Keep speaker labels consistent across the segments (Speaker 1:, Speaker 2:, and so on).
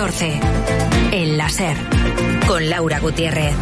Speaker 1: 14. El láser. Con Laura Gutiérrez.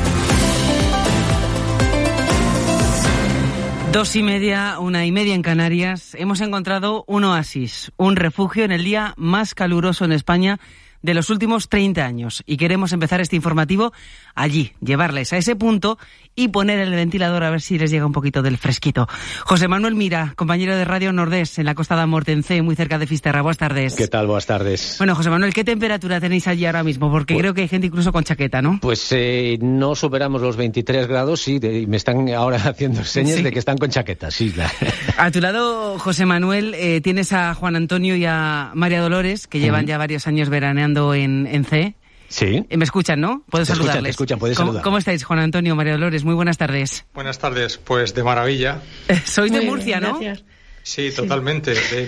Speaker 2: 2:30, 1:30 en Canarias. Hemos encontrado un oasis, un refugio en el día más caluroso en España de los últimos 30 años. Y queremos empezar este informativo allí, llevarles a ese punto y poner el ventilador a ver si les llega un poquito del fresquito. José Manuel Mira, compañero de Radio Nordés en la Costa da Morte, en Cee, muy cerca de Fisterra. Buenas tardes.
Speaker 3: ¿Qué tal? Buenas tardes.
Speaker 2: Bueno, José Manuel, ¿qué temperatura tenéis allí ahora mismo? Porque creo que hay gente incluso con chaqueta, ¿no?
Speaker 3: Pues no superamos los 23 grados, sí, me están ahora haciendo señas de que están con chaqueta, sí.
Speaker 2: A tu lado, José Manuel, tienes a Juan Antonio y a María Dolores, que llevan ya varios años veraneando en Cee.
Speaker 3: Sí.
Speaker 2: Me escuchan, ¿no? Puedo saludarles.
Speaker 3: Te escuchan, puedes saludar.
Speaker 2: ¿Cómo estáis, Juan Antonio, María Dolores? Muy buenas tardes.
Speaker 4: Buenas tardes, pues de maravilla.
Speaker 2: Sois de Murcia,
Speaker 5: bien,
Speaker 2: ¿no?
Speaker 5: Gracias.
Speaker 4: Sí, totalmente, de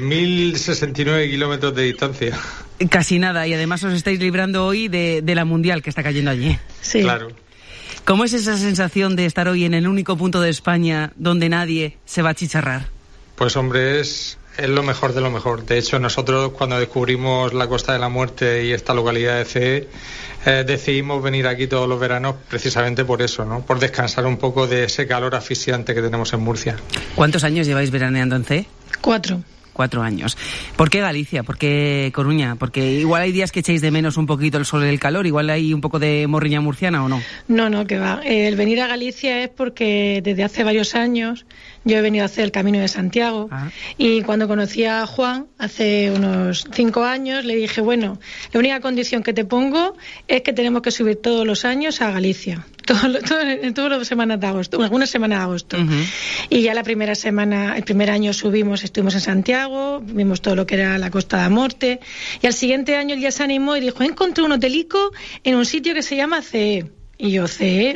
Speaker 4: 1.069 kilómetros de distancia.
Speaker 2: Casi nada, y además os estáis librando hoy de la Mundial que está cayendo allí.
Speaker 5: Sí.
Speaker 4: Claro.
Speaker 2: ¿Cómo es esa sensación de estar hoy en el único punto de España donde nadie se va a achicharrar?
Speaker 4: Pues hombre, es lo mejor de lo mejor. De hecho, nosotros cuando descubrimos la Costa de la Muerte y esta localidad de Cee, decidimos venir aquí todos los veranos precisamente por eso, ¿no? Por descansar un poco de ese calor asfixiante que tenemos en Murcia.
Speaker 2: ¿Cuántos años lleváis veraneando en Cee?
Speaker 5: 4.
Speaker 2: 4 años. ¿Por qué Galicia? ¿Por qué Coruña? Porque igual hay días que echáis de menos un poquito el sol y el calor, igual hay un poco de morriña murciana, ¿o no?
Speaker 5: No, que va. El venir a Galicia es porque desde hace varios años yo he venido a hacer el Camino de Santiago y cuando conocí a Juan hace unos 5 años le dije, bueno, la única condición que te pongo es que tenemos que subir todos los años a Galicia. En todas las semanas de agosto, algunas semanas de agosto. Y ya el primer año estuvimos en Santiago, vimos todo lo que era la Costa da Morte, y al siguiente año él ya se animó y dijo, encontré un hotelico en un sitio que se llama Cee. Y yo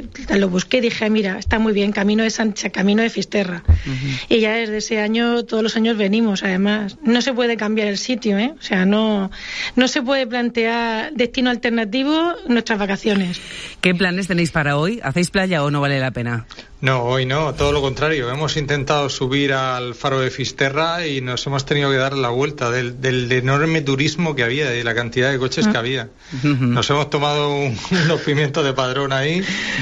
Speaker 5: lo busqué y dije, mira, está muy bien, Camino de Fisterra. Y ya desde ese año, todos los años venimos, además. No se puede cambiar el sitio, ¿eh? O sea, no se puede plantear destino alternativo en nuestras vacaciones.
Speaker 2: ¿Qué planes tenéis para hoy? ¿Hacéis playa o no vale la pena?
Speaker 4: No, hoy no, todo lo contrario. Hemos intentado subir al faro de Fisterra y nos hemos tenido que dar la vuelta del enorme turismo que había y la cantidad de coches que había. Nos hemos tomado unos pimientos de Padrón ahí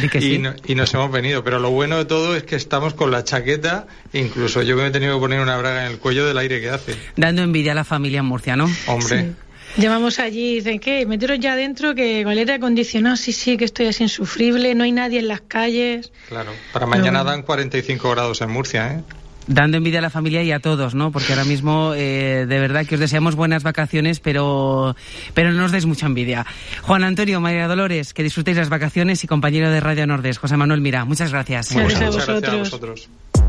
Speaker 4: y nos hemos venido. Pero lo bueno de todo es que estamos con la chaqueta, incluso yo me he tenido que poner una braga en el cuello del aire que hace.
Speaker 2: Dando envidia a la familia en Murcia, ¿no?
Speaker 4: Hombre.
Speaker 5: Sí. Llamamos allí y dicen, ¿qué? Meteros ya adentro, que con el aire acondicionado, sí, que estoy así insufrible, no hay nadie en las calles.
Speaker 4: Claro, para mañana dan 45 grados en Murcia, ¿eh?
Speaker 2: Dando envidia a la familia y a todos, ¿no? Porque ahora mismo, de verdad que os deseamos buenas vacaciones, pero no os deis mucha envidia. Juan Antonio, María Dolores, que disfrutéis las vacaciones, y compañero de Radio Nordés, José Manuel Mira, muchas gracias.
Speaker 5: Gracias a
Speaker 4: Muchas gracias a
Speaker 5: vosotros.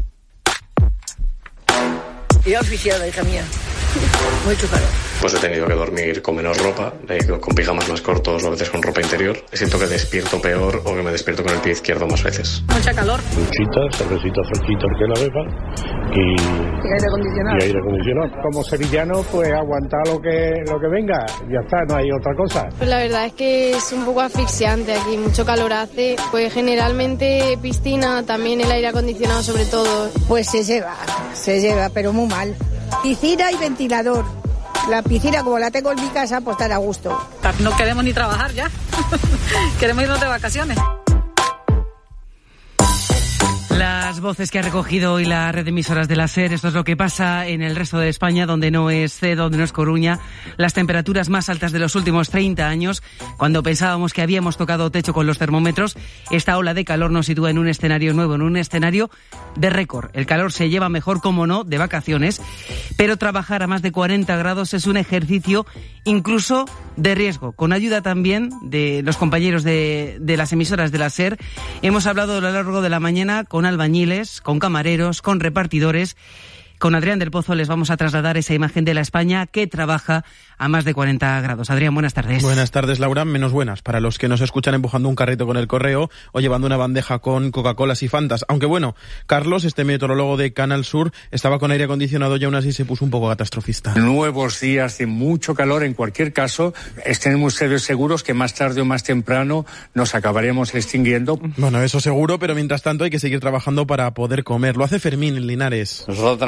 Speaker 6: Yo oficiada, hija mía. Mucho calor.
Speaker 7: Pues he tenido que dormir con menos ropa, con pijamas más cortos o a veces con ropa interior. Siento que despierto peor o que me despierto con el pie izquierdo más veces.
Speaker 6: Mucha calor.
Speaker 8: Duchita, cervecita fresquita que la beba y aire acondicionado. Como sevillano, pues aguantar lo que venga, ya está, no hay otra cosa.
Speaker 9: Pues la verdad es que es un poco asfixiante aquí, mucho calor hace. Pues generalmente piscina, también el aire acondicionado sobre todo.
Speaker 6: Pues se lleva, pero muy mal. Piscina y ventilador. La piscina, como la tengo en mi casa, pues estar a gusto.
Speaker 10: No queremos ni trabajar ya. Queremos irnos de vacaciones.
Speaker 2: Las voces que ha recogido hoy la red de emisoras de la SER, esto es lo que pasa en el resto de España, donde no es Cee, donde no es Coruña. Las temperaturas más altas de los últimos 30 años, cuando pensábamos que habíamos tocado techo con los termómetros. Esta ola de calor nos sitúa en un escenario nuevo, en un escenario de récord. El calor se lleva mejor, como no, de vacaciones, pero trabajar a más de 40 grados es un ejercicio incluso de riesgo, con ayuda también de los compañeros de las emisoras de la SER. Hemos hablado a lo largo de la mañana con albañiles, con camareros, con repartidores. Con Adrián del Pozo les vamos a trasladar esa imagen de la España que trabaja a más de 40 grados. Adrián, buenas tardes.
Speaker 11: Buenas tardes, Laura. Menos buenas para los que nos escuchan empujando un carrito con el correo o llevando una bandeja con Coca-Colas y Fantas. Aunque bueno, Carlos, este meteorólogo de Canal Sur, estaba con aire acondicionado y aún así se puso un poco catastrofista.
Speaker 12: Nuevos días de mucho calor. En cualquier caso, estén ustedes seguros que más tarde o más temprano nos acabaremos extinguiendo.
Speaker 11: Bueno, eso seguro, pero mientras tanto hay que seguir trabajando para poder comer. Lo hace Fermín en Linares.
Speaker 13: Nosotros